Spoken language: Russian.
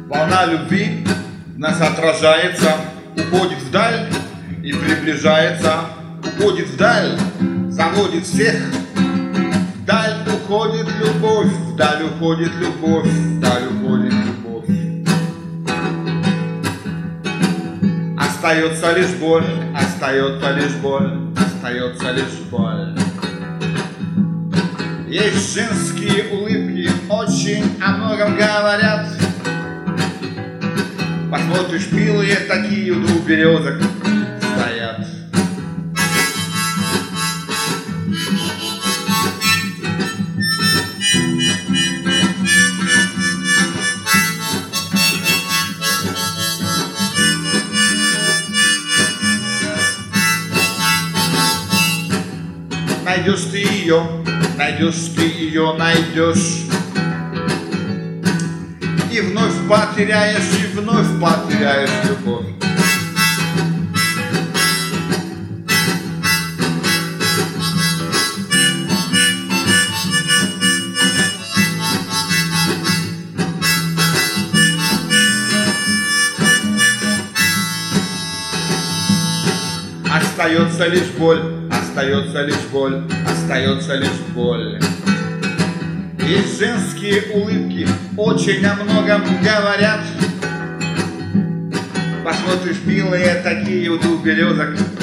Волна любви в нас отражается, уходит вдаль и приближается, уходит вдаль, заводит всех. Вдаль уходит любовь, вдаль уходит любовь, вдаль уходит любовь. Остается лишь боль, остается лишь боль, остается лишь боль. Есть женские улыбки, очень о многом говорят. Посмотришь, милые такие у двух березок стоят. Найдешь ты ее, найдешь ты ее, найдешь. И вновь потеряешь любовь. Остается лишь боль, остается лишь боль, остается лишь боль. Есть женские улыбки, очень о многом говорят. Посмотришь, милые такие у двух березок